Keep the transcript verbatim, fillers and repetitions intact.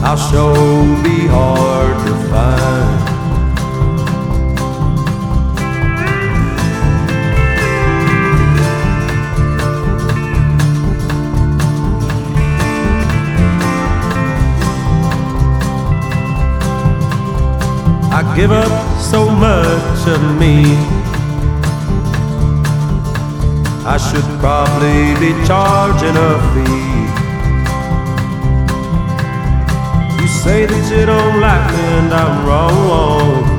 I'll sure be hard to find. I give up so much of me. I should probably be charging a fee. You say that you don't like me and I'm wrong.